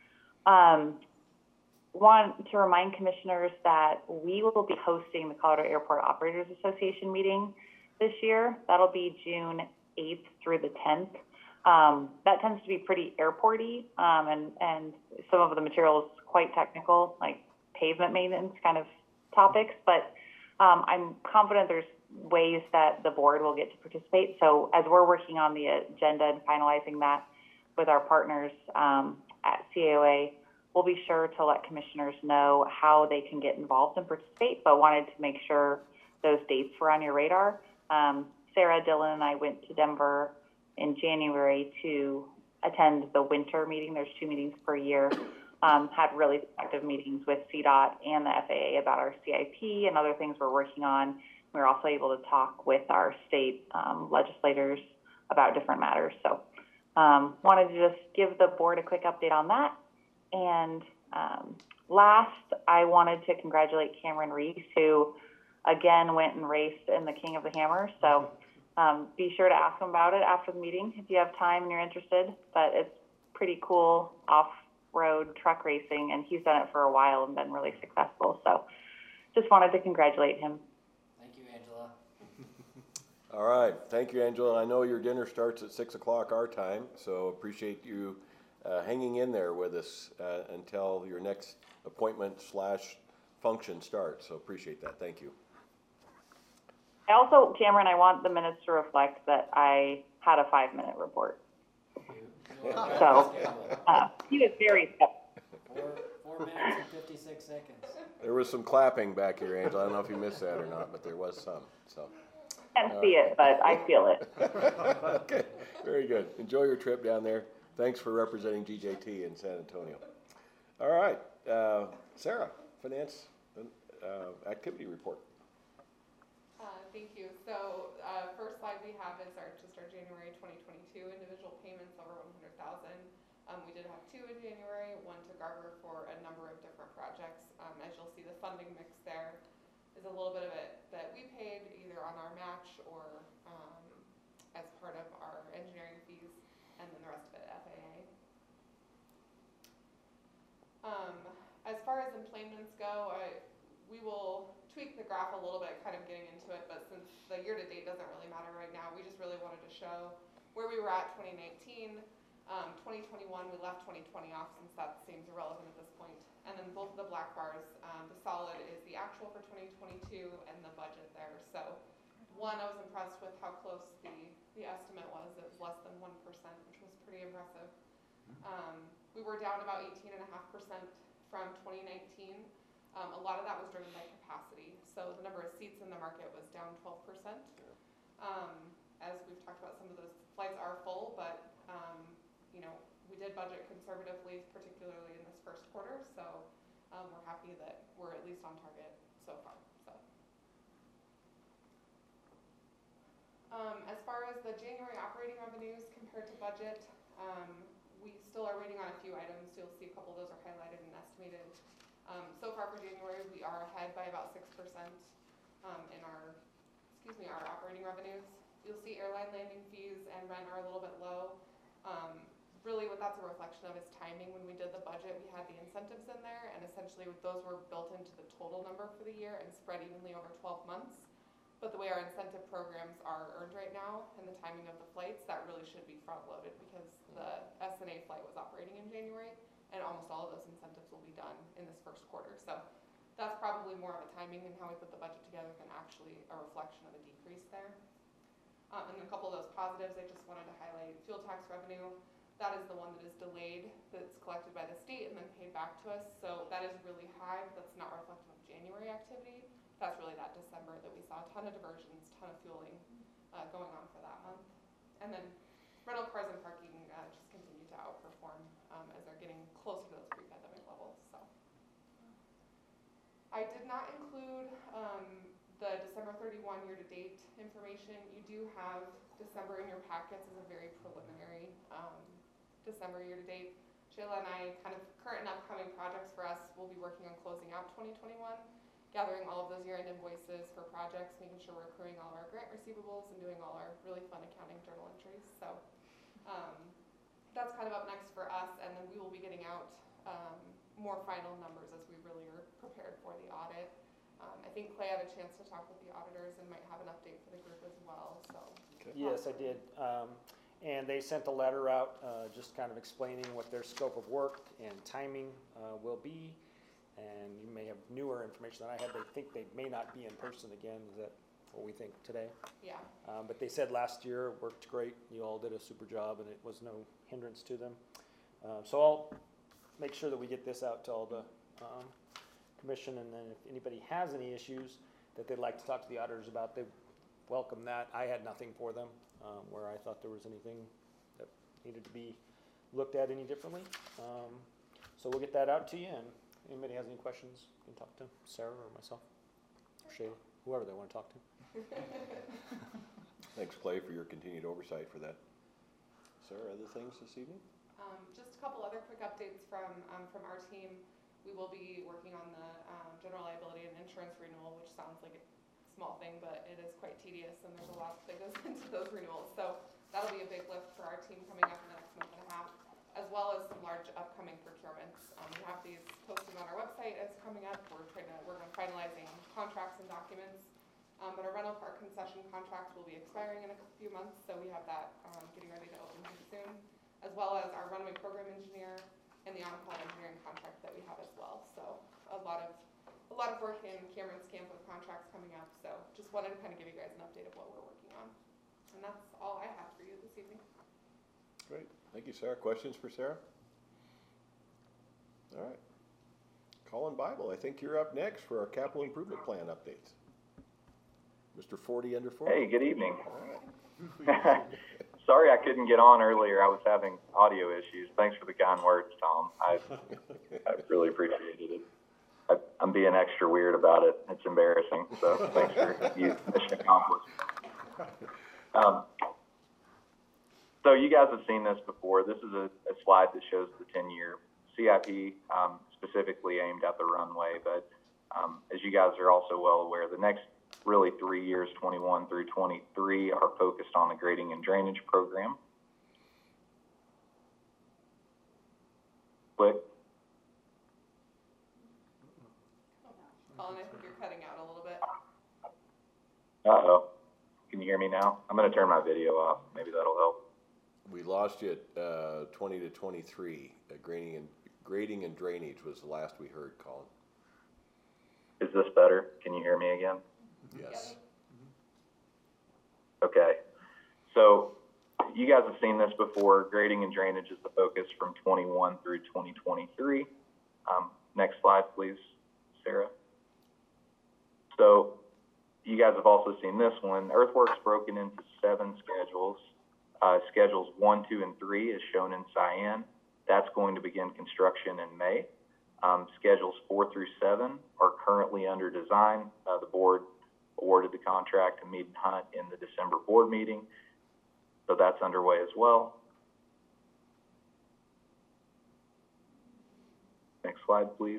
Want to remind commissioners that we will be hosting the Colorado Airport Operators Association meeting this year. That'll be June 8th through the 10th. That tends to be pretty airporty, and some of the materials quite technical, like pavement maintenance kind of topics, but I'm confident there's ways that the board will get to participate. So as we're working on the agenda and finalizing that with our partners at CAOA, we'll be sure to let commissioners know how they can get involved and participate, but wanted to make sure those dates were on your radar. Sarah, Dylan, and I went to Denver in January to attend the winter meeting. There's 2 meetings per year. Had really productive meetings with CDOT and the FAA about our CIP and other things we're working on. We were also able to talk with our state legislators about different matters. So wanted to just give the board a quick update on that. And last, I wanted to congratulate Cameron Reese, who again went and raced in the King of the Hammer. So be sure to ask him about it after the meeting if you have time and you're interested. But it's pretty cool off-road truck racing, and he's done it for a while and been really successful. So just wanted to congratulate him. Thank you, Angela. All right, thank you, Angela. I know your dinner starts at 6 o'clock our time, so appreciate you hanging in there with us until your next appointment/function starts. So appreciate that. Thank you. I also, Cameron, I want the minutes to reflect that I had a 5-minute report. So he was very Four minutes and 56 seconds. There was some clapping back here, Angela. I don't know if you missed that or not, but there was some. So. Can't see it, but I feel it. Okay, very good. Enjoy your trip down there. Thanks for representing GJT in San Antonio. All right, Sarah, finance activity report. Thank you. So first slide we have is our January 2022 individual payments over 100,000. We did have 2 in January, 1 to Garver for a number of different projects. As you'll see, the funding mix there is a little bit of it that we paid either on our match or as part of our engineering fees, and then the rest of it FAA. As far as employments go, we will tweak the graph a little bit, kind of getting into it, but since the year-to-date doesn't really matter right now, we just really wanted to show where we were at 2019, 2021, we left 2020 off since that seems irrelevant at this point. And then both of the black bars, the solid is the actual for 2022 and the budget there. So one, I was impressed with how close the estimate was. It was less than 1%, which was pretty impressive. We were down about 18.5% from 2019. A lot of that was driven by capacity. So the number of seats in the market was down 12%. As we've talked about, some of those flights are full, but you know, we did budget conservatively, particularly in this first quarter. So we're happy that we're at least on target so far. So as far as the January operating revenues compared to budget, we still are waiting on a few items. You'll see a couple of those are highlighted and estimated. So far for January, we are ahead by about 6% in our operating revenues. You'll see airline landing fees and rent are a little bit low. Really what that's a reflection of is timing. When we did the budget, we had the incentives in there, and essentially those were built into the total number for the year and spread evenly over 12 months. But the way our incentive programs are earned right now and the timing of the flights, that really should be front-loaded because the SNA flight was operating in January, and almost all of those incentives will be done in this first quarter. So that's probably more of a timing in how we put the budget together than actually a reflection of a decrease there. And then a couple of those positives I just wanted to highlight. Fuel tax revenue, that is the one that is delayed, that's collected by the state and then paid back to us. So that is really high, but that's not reflective of January activity. That's really that December that we saw a ton of diversions, ton of fueling going on for that month. And then rental cars and parking just continue to outperform as they're getting closer to those pre-pandemic levels. So I did not include the December 31 year-to-date information. You do have December in your packets as a very preliminary December year-to-date. Shayla and I, kind of current and upcoming projects for us, will be working on closing out 2021, gathering all of those year-end invoices for projects, making sure we're accruing all of our grant receivables and doing all our really fun accounting journal entries. So that's kind of up next for us, and then we will be getting out more final numbers as we really are prepared for the audit. I think Clay had a chance to talk with the auditors and might have an update for the group as well. So Okay. Yes, I did. And they sent a letter out just kind of explaining what their scope of work and timing will be. And you may have newer information than I had. They think they may not be in person again. Is that what we think today? yeah. But they said last year it worked great. You all did a super job and it was no hindrance to them. So I'll make sure that we get this out to all the commission, and then if anybody has any issues that they'd like to talk to the auditors about, they welcome that. I had nothing for them where I thought there was anything that needed to be looked at any differently. So we'll get that out to you, and anybody has any questions, you can talk to Sarah or myself or Shayla, whoever they want to talk to. Thanks, Clay, for your continued oversight for that. Sarah, other things this evening? Just a couple other quick updates from our team. We will be working on the general liability and insurance renewal, which sounds like a small thing, but it is quite tedious, and there's a lot that goes into those renewals. So that'll be a big lift for our team coming up in the next month and a half, as well as some large upcoming procurements. We have these posted on our website as coming up. We're trying to work on finalizing contracts and documents. But our rental car concession contract will be expiring in a few months, so we have that getting ready to open soon, as well as our runway program engineer and the on-call engineering contract that we have as well. So a lot of work in Cameron's camp with contracts coming up. So just wanted to kind of give you guys an update of what we're working on. And that's all I have for you this evening. Great. Thank you, Sarah. Questions for Sarah? All right. Colin Bible, I think you're up next for our capital improvement plan updates. Mr. 40 under 40. Hey, good evening. All right. Sorry I couldn't get on earlier. I was having audio issues. Thanks for the kind words, Tom. I really appreciated it. I'm being extra weird about it. It's embarrassing. So thanks for you. Mission accomplished. So you guys have seen this before. This is a slide that shows the 10-year CIP, specifically aimed at the runway. But as you guys are also well aware, the next really 3 years, 21 through 23, are focused on the grading and drainage program. Click. Colin, I think you're cutting out a little bit. Uh-oh. Can you hear me now? I'm going to turn my video off. Maybe that'll help. We lost you at 20 to 23. Grading and drainage was the last we heard, Colin. Is this better? Can you hear me again? Yes. Okay. So you guys have seen this before. Grading and drainage is the focus from 21 through 2023. Next slide, please, Sarah. So you guys have also seen this one. Earthworks broken into 7 schedules. Schedules 1, 2, and 3 is shown in cyan. That's going to begin construction in May. Schedules 4 through 7 are currently under design. The board awarded the contract to Mead and Hunt in the December board meeting, so that's underway as well. Next slide, please.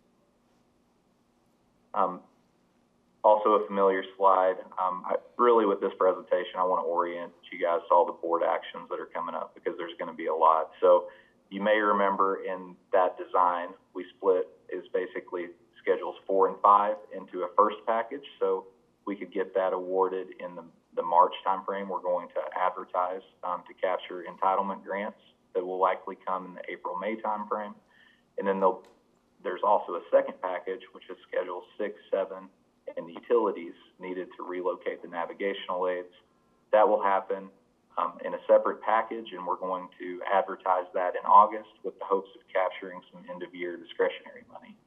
Also a familiar slide. Really with this presentation, I want to orient you guys to all the board actions that are coming up because there's going to be a lot. So you may remember in that design, we split is basically schedules 4 and 5 into a first package. So we could get that awarded in the March timeframe. We're going to advertise to capture entitlement grants that will likely come in the April-May timeframe. And then there's also a second package, which is schedule 6, 7, and the utilities needed to relocate the navigational aids. That will happen in a separate package, and we're going to advertise that in August with the hopes of capturing some end-of-year discretionary money.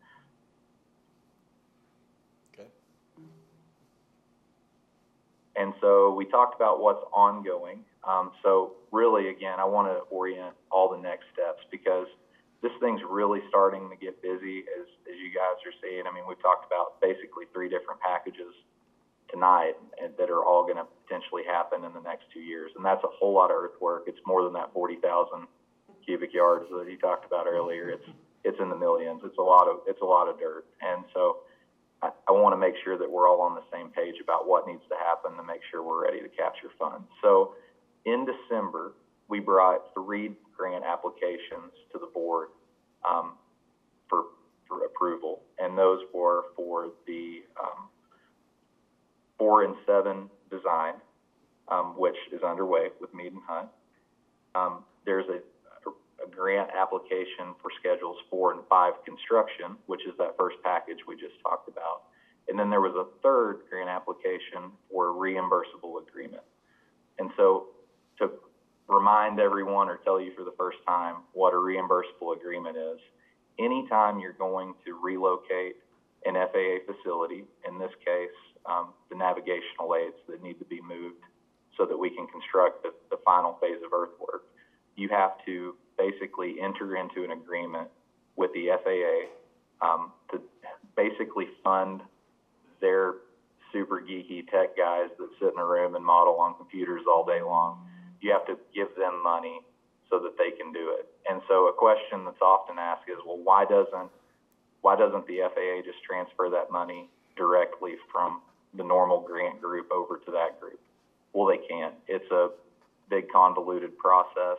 Okay. And so we talked about what's ongoing. So really, again, I want to orient all the next steps because this thing's really starting to get busy as you guys are seeing. I mean, we've talked about basically 3 different packages tonight and that are all going to potentially happen in the next 2 years. And that's a whole lot of earthwork. It's more than that 40,000 cubic yards that he talked about earlier. It's in the millions. It's a lot of dirt. And so I want to make sure that we're all on the same page about what needs to happen to make sure we're ready to capture funds. So in December, we brought 3 grant applications to the board for approval, and those were for the 4 and 7 design, which is underway with Mead and Hunt. There's a grant application for schedules 4 and 5 construction, which is that first package we just talked about. And then there was a 3rd grant application for a reimbursable agreement. And so to remind everyone or tell you for the first time what a reimbursable agreement is, anytime you're going to relocate an FAA facility, in this case, the navigational aids that need to be moved so that we can construct the final phase of earthwork, you have to basically enter into an agreement with the FAA to basically fund their super geeky tech guys that sit in a room and model on computers all day long. You have to give them money so that they can do it. And so a question that's often asked is, well, why doesn't the FAA just transfer that money directly from the normal grant group over to that group? Well, they can't. It's a big convoluted process.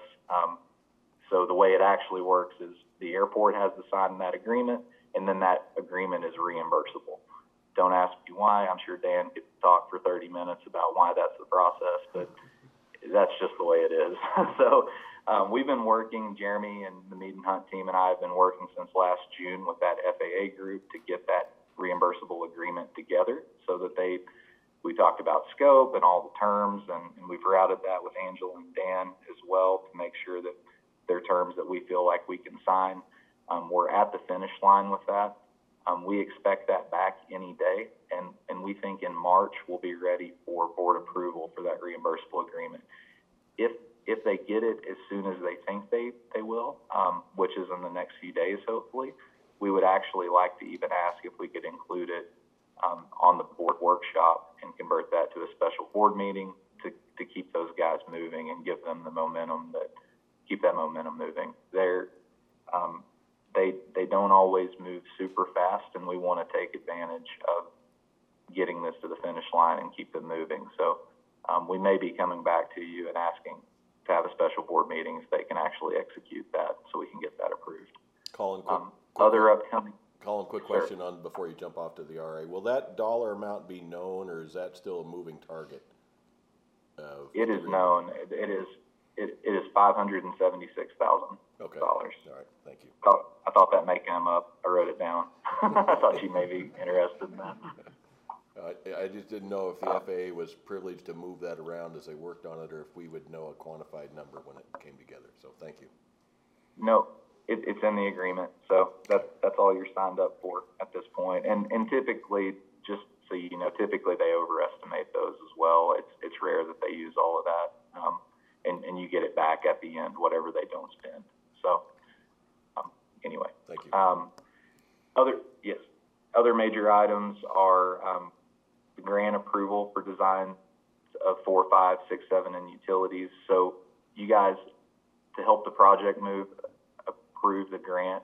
So the way it actually works is the airport has to sign that agreement, and then that agreement is reimbursable. Don't ask me why. I'm sure Dan could talk for 30 minutes about why that's the process, but that's just the way it is. So we've been working, Jeremy and the Mead and Hunt team and I have been working since last June with that FAA group to get that reimbursable agreement together so that we talked about scope and all the terms, and we've routed that with Angela and Dan as well to make sure that they're terms that we feel like we can sign. We're at the finish line with that. We expect that back any day, and we think in March we'll be ready for board approval for that reimbursable agreement. If they get it as soon as they think they will, which is in the next few days hopefully, we would actually like to even ask if we could include it on the board workshop and convert that to a special board meeting to keep those guys moving and give them the momentum keep that momentum moving. They don't always move super fast, and we want to take advantage of getting this to the finish line and keep them moving. So we may be coming back to you and asking to have a special board meeting if they can actually execute that so we can get that approved. Colin, quick question on before you jump off to the RA. Will that dollar amount be known, or is that still a moving target? It is known. It it is $576,000. Okay, all right, thank you. I thought that may come up. I wrote it down. I thought you may be interested in that. I just didn't know if the FAA was privileged to move that around as they worked on it, or if we would know a quantified number when it came together, so thank you. No, it's in the agreement, so that's all you're signed up for at this point. And typically, just so you know, typically they overestimate those as well. It's rare that they use all of that, and you get it back at the end, whatever they don't spend. So, anyway. Thank you. Other major items are the grant approval for design of 4, 5, 6, 7, and utilities. So you guys, to help the project move, approve the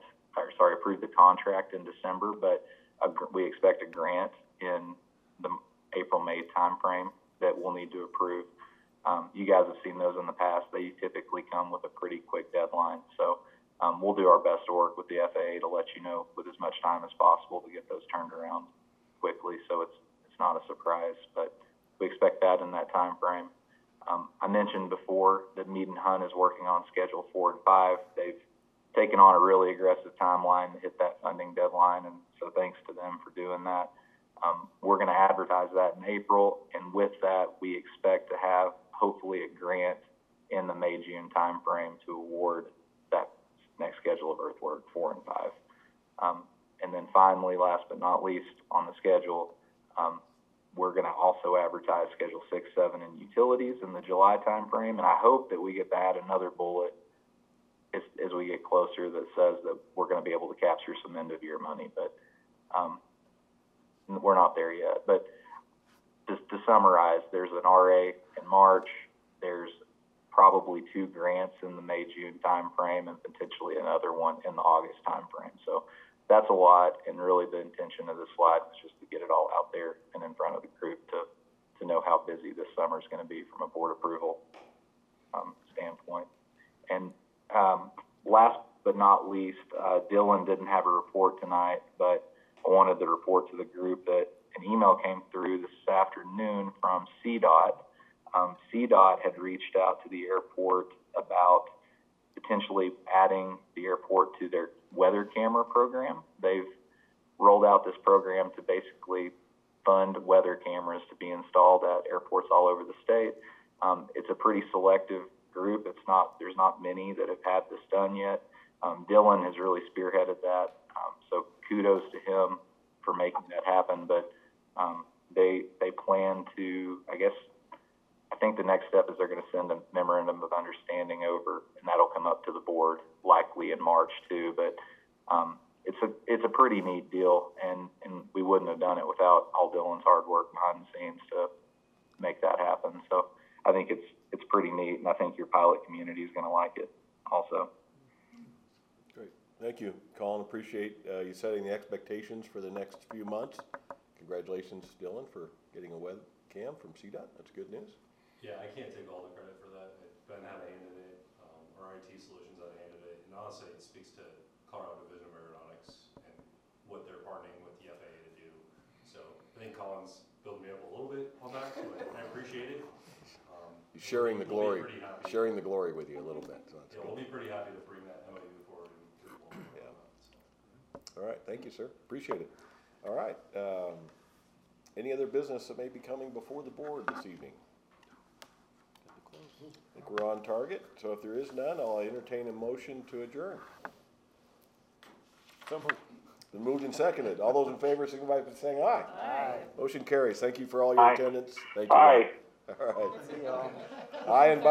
contract in December, but we expect a grant in the April-May timeframe that we'll need to approve. You guys have seen those in the past. They typically come with a pretty quick deadline. So we'll do our best to work with the FAA to let you know with as much time as possible to get those turned around quickly, so it's not a surprise, but we expect that in that time frame. I mentioned before that Mead and Hunt is working on Schedule 4 and 5. They've taken on a really aggressive timeline to hit that funding deadline, and so thanks to them for doing that. We're going to advertise that in April, and with that, we expect to have hopefully a grant in the May-June timeframe to award that next schedule of earthwork 4 and 5. And then finally, last but not least, on the schedule, we're going to also advertise Schedule 6, 7, and utilities in the July timeframe, and I hope that we get to add another bullet as we get closer that says that we're going to be able to capture some end-of-year money, but we're not there yet. But just to summarize, there's an RA in March, there's probably 2 grants in the May-June timeframe, and potentially another one in the August timeframe. So that's a lot, and really the intention of this slide is just to get it all out there and in front of the group to know how busy this summer is going to be from a board approval standpoint. And last but not least, Dylan didn't have a report tonight, but I wanted to report to the group that an email came through this afternoon from CDOT. CDOT had reached out to the airport about potentially adding the airport to their weather camera program. They've rolled out this program to basically fund weather cameras to be installed at airports all over the state. It's a pretty selective group. There's not many that have had this done yet. Dylan has really spearheaded that, so kudos to him for making that happen. But they plan to, I think the next step is they're going to send a memorandum of understanding over, and that'll come up to the board likely in March too. But it's a pretty neat deal, and we wouldn't have done it without all Dylan's hard work behind the scenes to make that happen. So I think it's pretty neat, and I think your pilot community is going to like it also. Great, thank you, Colin. Appreciate you setting the expectations for the next few months. Congratulations, Dylan, for getting a webcam from CDOT. That's good news. Yeah, I can't take all the credit for that. Ben had a hand in it, our IT solutions had a hand in it, and honestly, it speaks to Colorado Division of Aeronautics and what they're partnering with the FAA to do. So I think Colin's building me up a little bit on that, but I appreciate it. Sharing the glory with you a little bit. So that's we'll be pretty happy to bring that MOU forward and move on. Yeah. All right, thank you, sir. Appreciate it. All right. Any other business that may be coming before the board this evening? I think we're on target, so if there is none, I'll entertain a motion to adjourn. So moved. Been moved and seconded. All those in favor signify by saying aye. Aye. Motion carries. Thank you for all your attendance. Thank you. Aye. All right. Aye and bye.